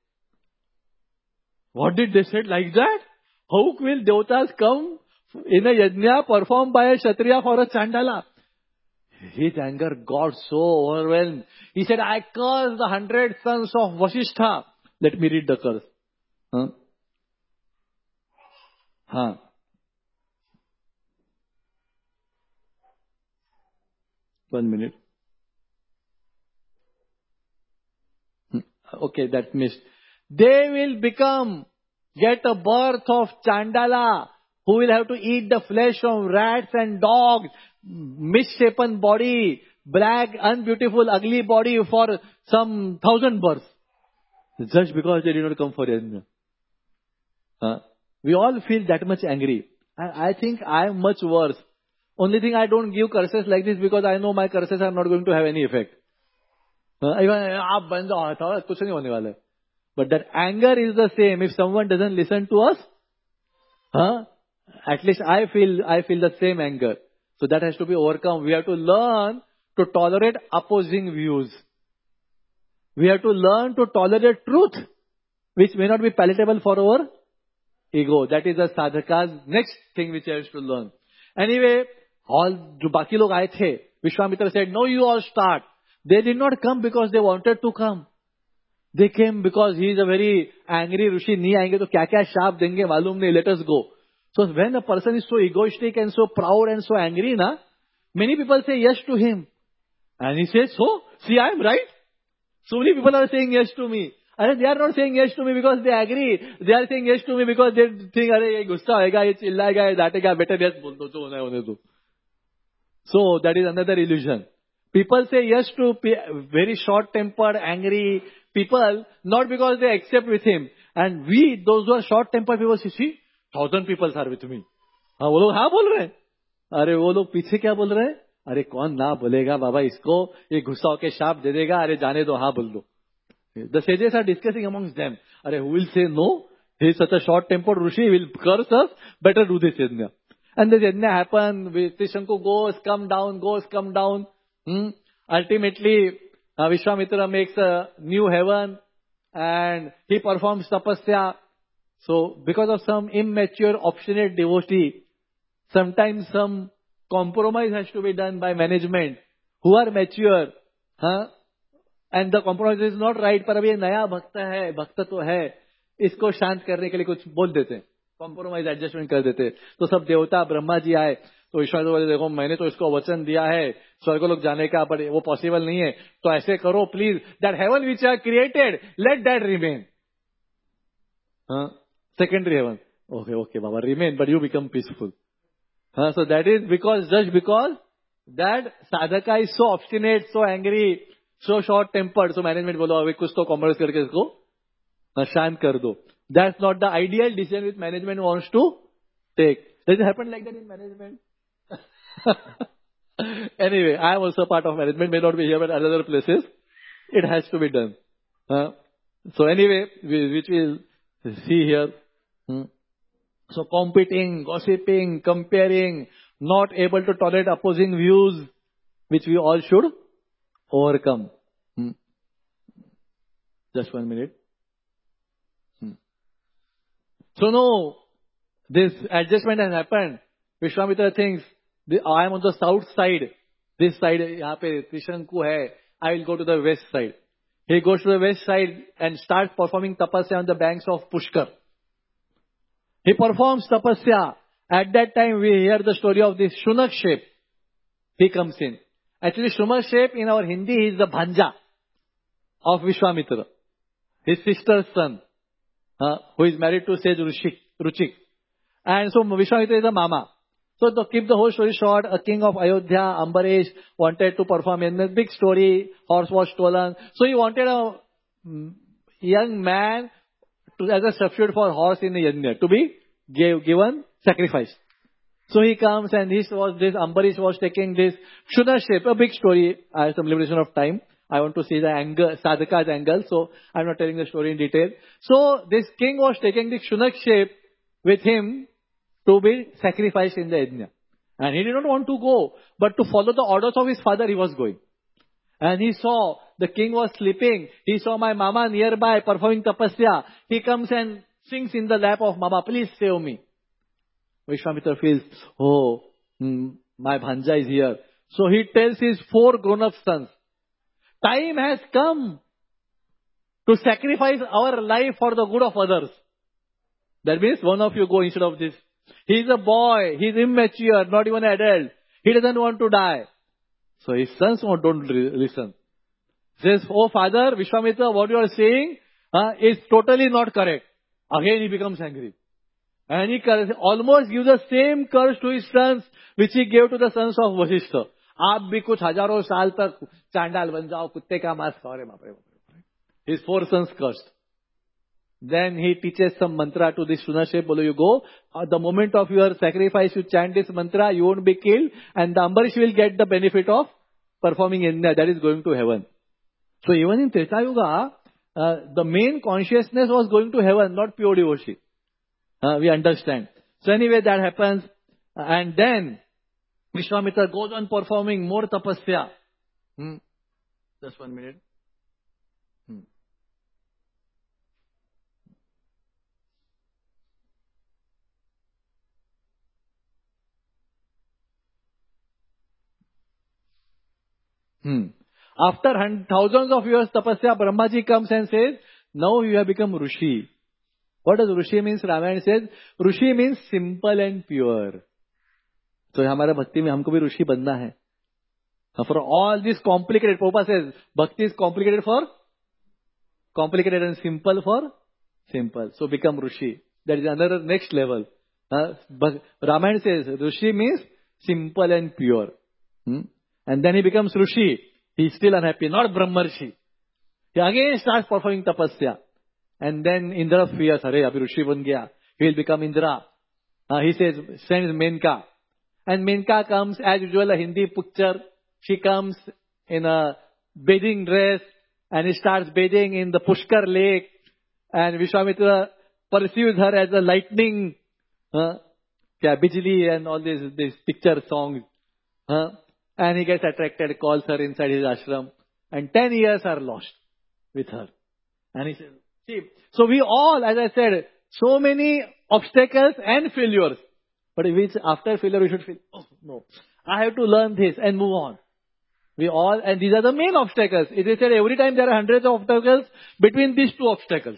What did they say like that? How will devatas come in a yajna performed by a kshatriya for a chandala? His anger got so overwhelmed. He said, I curse the 100 sons of Vashishta. Let me read the curse. 1 minute. Okay, that missed. They will get a birth of Chandala, who will have to eat the flesh of rats and dogs, misshapen body, black, unbeautiful, ugly body for some 1,000 births. Just because they did not come for yajna. We all feel that much angry. I think I am much worse. Only thing I don't give curses like this because I know my curses are not going to have any effect. But that anger is the same. If someone doesn't listen to us, at least I feel the same anger. So that has to be overcome. We have to learn to tolerate opposing views. We have to learn to tolerate truth, which may not be palatable for our ego. That is the sadhaka's next thing which I have to learn. Anyway, all जो बाकी लोग आए थे, Vishwamitra said, no, you all start. They did not come because they wanted to come. They came because he is a very angry Rishi. नहीं आएंगे तो क्या क्या शाप देंगे मालूम नहीं. Let us go. So when a person is so egoistic and so proud and so angry, many people say yes to him. And he says, so, see, I am right. So many people are saying yes to me. And they are not saying yes to me because they agree. They are saying yes to me because they think, अरे ये गुस्सा होएगा, ये चिल्लाएगा, ये डांटेगा, better yes बोल दो, जो होने दो. So that is another illusion. People say yes to very short-tempered, angry people, not because they accept with him. And we, those who are short-tempered people, see, 1,000 people are with me. वो लोग हाँ बोल रहे हैं. अरे वो लोग पीछे क्या बोल रहे हैं? अरे कौन ना बोलेगा बाबा इसको, ये गुस्सा होके शाप दे देगा, अरे जाने दो, हाँ बोल दो. The sages are discussing amongst them. अरे who will say no? He is such a short-tempered Rishi, he will curse us, better do this yajna. And this yajna happened, Trishanku goes, come down. Ultimately, Vishwamitra makes a new heaven and he performs tapasya. So, because of some immature, obstinate devotee, sometimes some compromise has to be done by management who are mature. And the compromise is not right, पर अभी ये नया भक्त तो है, इसको शांत करने के लिए कुछ बोल देते हैं, compromise adjustment कर देते हैं. तो सब देवता ब्रह्मा जी आए, तो ईश्वर बोले देखो मैंने तो इसको वचन दिया है स्वर्ग लोग जाने का, पर वो पॉसिबल नहीं है, तो ऐसे करो please, that heaven which I created, let that remain. Secondary heaven. Okay, Baba, remain, but you become peaceful. So that is just because that sadhaka is so obstinate, so angry, so short-tempered. So management बोलो अभी कुछ तो compromise करके इसको शांत कर दो. That's not the ideal decision which management wants to take. Does it happen like that in management? Anyway, I am also part of management, may not be here but other places. It has to be done. So anyway, which we'll see here. So competing, gossiping, comparing, not able to tolerate opposing views, which we all should overcome. Just 1 minute. So no, this adjustment has happened. Vishwamitra thinks, I am on the south side. This side, यहाँ पे त्रिशंकु है. I will go to the west side. He goes to the west side and starts performing tapasya on the banks of Pushkar. He performs tapasya. At that time, we hear the story of this Shunakshep. He comes in. Actually, Shunakshep in our Hindi is the bhanja of Vishwamitra, his sister's son, who is married to sage Ruchik. And so Vishwamitra is a mama. So to keep the whole story short, a king of Ayodhya, Ambarish, wanted to perform in a big story. Horse was stolen. So he wanted a young man as a substitute for horse in the yajna to be given sacrifice. So he comes and Ambarish was taking this Shunakshep, a big story. I have some limitation of time. I want to see the angle, Sadhaka's angle, so I'm not telling the story in detail. So this king was taking the Shunakshep with him to be sacrificed in the yajna. And he did not want to go, but to follow the orders of his father, he was going. And he saw the king was sleeping. He saw my mama nearby performing tapasya. He comes and sings in the lap of mama, please save me. Vishwamitra feels, my bhanja is here. So he tells his 4 grown-up sons, time has come to sacrifice our life for the good of others. That means one of you go instead of this. He is a boy. He is immature, not even an adult. He doesn't want to die. So his sons don't listen. Says, oh father, Vishwamitra, what you are saying is totally not correct. Again he becomes angry. And he almost gives the same curse to his sons which he gave to the sons of Vasishtha. आप भी कुछ हजारों साल तक चांडाल बन जाओ, कुत्ते का मांस खाओ रे बाप रे. His 4 sons cursed. Then he teaches some mantra to this Shunakshep. You go, at the moment of your sacrifice, you chant this mantra, you won't be killed, and the Ambarish will get the benefit of performing yajna, that is going to heaven. So even in Treta Yuga, the main consciousness was going to heaven, not pure devotion. We understand. So anyway, that happens, and then Vishwamitra goes on performing more tapasya. Just 1 minute. After thousands of years tapasya, Brahmaji comes and says, now you have become Rishi. What does Rishi means? Ramayana says, Rishi means simple and pure. So हमारा भक्ति में हमको भी ऋषि बनना है. For all this complicated, Prabhupada says, bhakti is complicated and simple for simple. So become Rishi. That is another next level. But Ramayana says, Rishi means simple and pure. And then he becomes Rishi. He is still unhappy, not Brahmarshi. He again starts performing tapasya. And then Indra fears, Hare, abhi Rishi ban gaya. He will become Indra. He says, sends Menka. And Menka comes, as usual, a Hindi picture. She comes in a bathing dress and he starts bathing in the Pushkar lake. And Vishwamitra pursues her as a lightning, Bijli and all these picture songs. And he gets attracted, calls her inside his ashram. And 10 years are lost with her. And he says, see, so we all, as I said, so many obstacles and failures. But after failure we should feel, oh no, I have to learn this and move on. We all, and these are the main obstacles. It is said every time there are hundreds of obstacles between these 2 obstacles.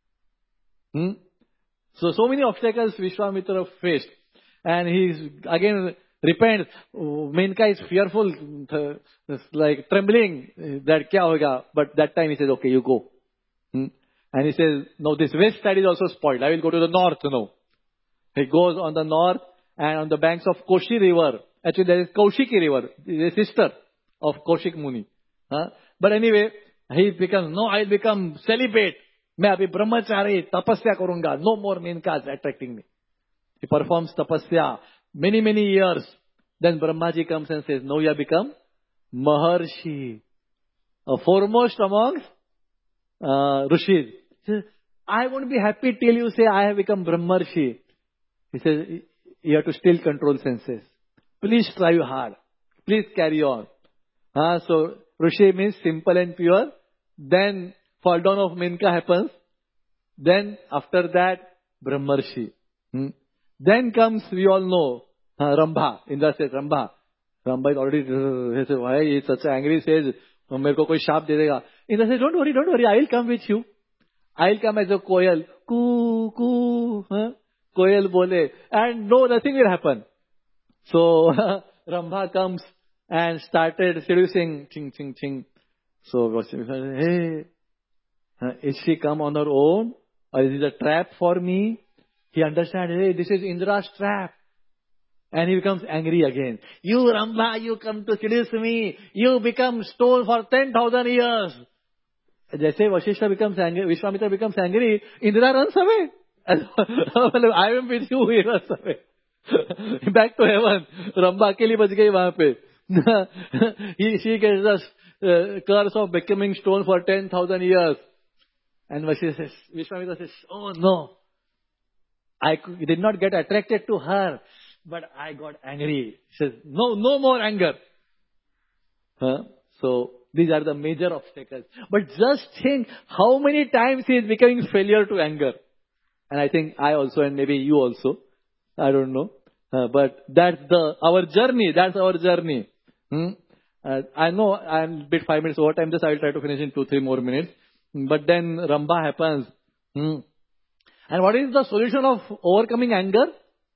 So many obstacles Vishwamitra faced. And he again repents. Menka is fearful, like trembling, that kya hoga. But that time he says, okay, you go. And he says, no, this west side is also spoiled. I will go to the north now. He goes on the north and on the banks of Koshi river. Actually, there is Kaushiki river. It is a sister of Kaushik Muni. But anyway, he becomes, no, I'll become celibate. मैं अभी ब्रह्मचारी तपस्या करूंगा. No more Menkas attracting me. He performs tapasya many years. Then Brahmaji comes and says, no, you have become Maharshi, a foremost amongst Rishis. I won't be happy till you say I have become Brahmarshi. He says, you have to still control senses. Please strive hard. Please carry on. So, Rishi means simple and pure. Then, fall down of Menka happens. Then, after that, Brahmarshi. Then comes, we all know, Rambha. Indra says, Rambha. Rambha is already, he says, why he is such angry, says, मेरे को कोई शाप दे देगा. Indra says, don't worry, I will come with you. I will come as a koyal. Coo, coo, koyal bole. And no, nothing will happen. So, Rambha comes and started seducing, ching, ching, ching. So, hey, is she come on her own? Or is it a trap for me? He understands, hey, this is Indra's trap. And he becomes angry again. You Rambha, you come to seduce me. You become stone for 10,000 years. जैसे Vashishta becomes angry, Vishwamitra becomes angry, Indra runs away. I am with you, he runs away. Back to heaven. Rambha अकेली बच गई वहां पे. She gets the curse of becoming stone for 10,000 years. And Vishwamitra says, oh no. I did not get attracted to her, but I got angry. He says, no more anger. So, these are the major obstacles. But just think how many times he is becoming failure to anger. And I think I also, and maybe you also. I don't know. But that's our journey. That's our journey. I know I'm a bit 5 minutes over time. Just I will try to finish in 2-3 more minutes. But then Rambha happens. And what is the solution of overcoming anger?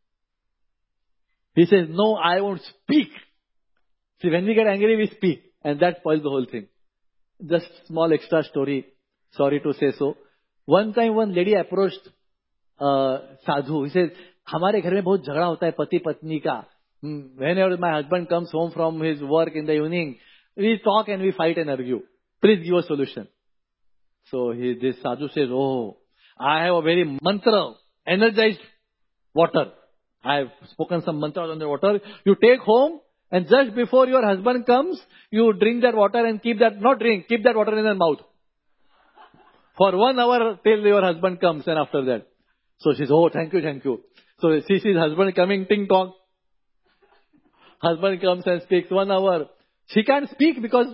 He says, no, I won't speak. See, when we get angry, we speak. And that spoils the whole thing. Just small extra story. Sorry to say so. One time one lady approached Sadhu. He says, हमारे घर में बहुत झगड़ा होता है पति पत्नी का. Whenever my husband comes home from his work in the evening, we talk and we fight and argue. Please give a solution. So this Sadhu says, oh, I have a very mantra, energized water. I have spoken some mantras on the water. You take home and just before your husband comes, you drink that water and keep that water in your mouth. For 1 hour till your husband comes and after that. So she says, oh, thank you. So she sees husband coming, ting tong. Husband comes and speaks 1 hour. She can't speak because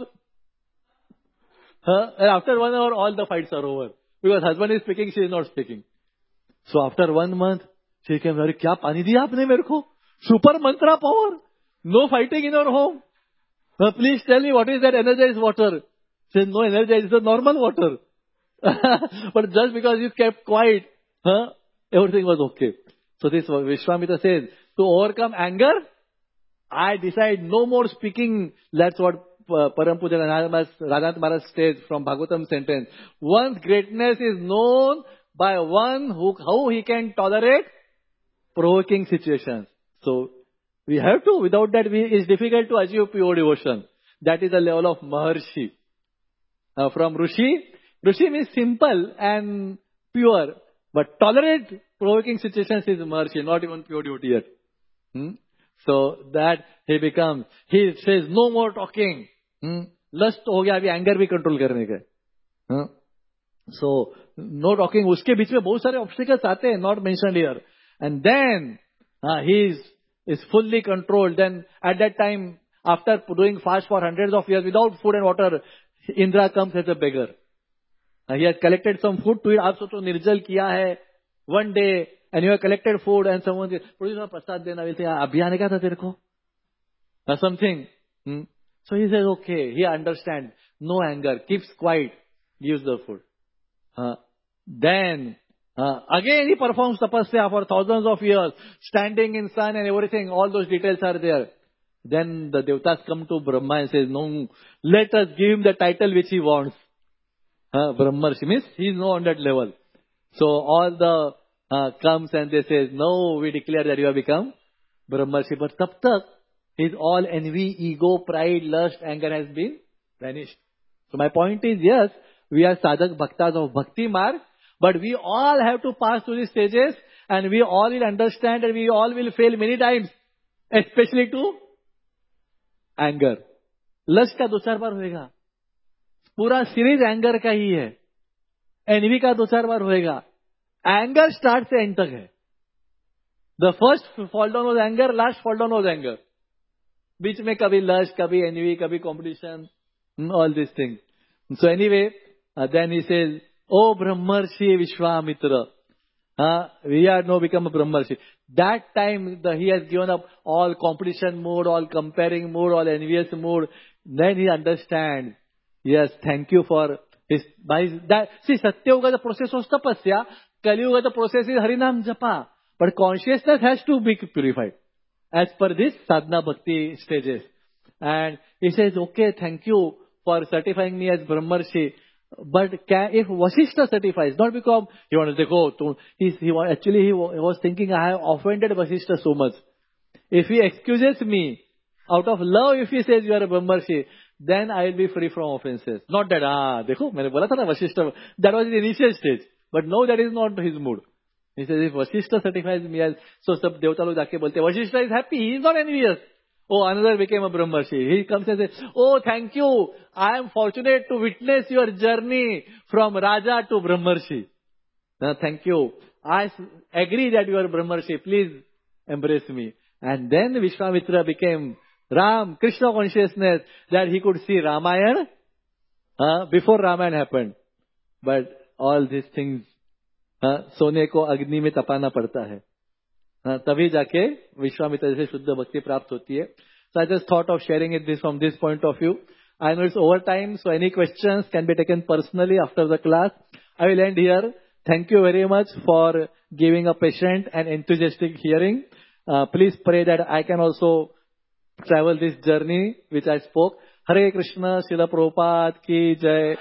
and after 1 hour all the fights are over. Because husband is speaking, she is not speaking. So after 1 month, she came, अरे क्या पानी दिया आपने मेरे को? Super mantra power. No fighting in our home. Please tell me what is that energized water? She says, no energized, it's a normal water. But just because you kept quiet, everything was okay. So this Vishwamitra says, to overcome anger, I decide no more speaking. That's what Param Puja Radhanath Maharaj says from Bhagavatam sentence. One's greatness is known by one how he can tolerate provoking situations. So we have to. Without that, it's difficult to achieve pure devotion. That is the level of Maharshi. From Rishi means simple and pure. But tolerate provoking situations is Maharshi, not even pure devotee yet. So that he says, no more talking. Lust हो गया, अभी anger भी control करने का. So, no talking. उसके बीच में बहुत सारे obstacles आते हैं, not mentioned here. And then, he is fully controlled. Then, at that time, after doing fast for hundreds of years without food and water, Indra comes as a beggar. He has collected some food to eat. आप सोचो निर्जल किया है. One day, and you have collected food and someone says, producer प्रसाद देना. Will say, अभी आने का था तेरे को? Or something. So he says, okay, he understands. No anger, keeps quiet, gives the food. Then, again he performs tapasya for thousands of years, standing in sun and everything, all those details are there. Then the Devatas come to Brahma and says, no, let us give him the title which he wants. Brahmarshi means he is not on that level. So all the comes and they say, no, we declare that you have become Brahmarshi. But tab tak, his all envy, ego, pride, lust, anger has been vanished. So my point is, yes, we are sadhak bhaktas of bhakti marg, but we all have to pass through these stages and we all will understand and we all will fail many times, especially to anger. Lust का 2-4 बार होएगा. पूरा series anger का ही है. N V का 2-4 बार होएगा. Anger start से and तक है. The first fall down was anger, last fall down was anger. बीच में कभी lust, कभी envy, कभी competition, all these things. So anyway, then he says, "Oh Brahmarshi Vishwamitra, we are now become a Brahmarshi." That time he has given up all competition mode, all comparing mode, all envious mode. Then he understands. Yes, thank you for his. By that, see, Satyuga the process was tapasya. Kaliyuga the process is Harinam Japa. But consciousness has to be purified as per this sadhana bhakti stages. And he says, okay, thank you for certifying me as Brahmarshi. But if Vasishtha certifies, not because he wanted to go to, he was thinking, I have offended Vasishtha so much. If he excuses me, out of love, if he says you are a Brahmarshi, then I will be free from offenses. Not that, देखो, मैंने बोला था ना Vasishtha, that was the initial stage. But no, that is not his mood. He says, if Vasishtha certifies me as, so सब देवता लोग जाके बोलते, Vasishtha is happy, he is not envious. Oh, another became a Brahmarshi. He comes and says, oh, thank you. I am fortunate to witness your journey from Raja to Brahmarshi. Thank you. I agree that you are Brahmarshi. Please embrace me. And then Vishwamitra became Ram, Krishna consciousness, that he could see Ramayana before Ramayana happened. But all these things, सोने को अग्नि में तपाना पड़ता है, तभी जाके विश्वामित्र से शुद्ध भक्ति प्राप्त होती है. So I just thought of sharing it from this point of view. I know it's over time, so any questions can be taken personally after the class. I will end here. Thank you very much for giving a patient and enthusiastic hearing. Please pray that I can also travel this journey which I spoke. Hare Krishna, Srila Prabhupada ki jai.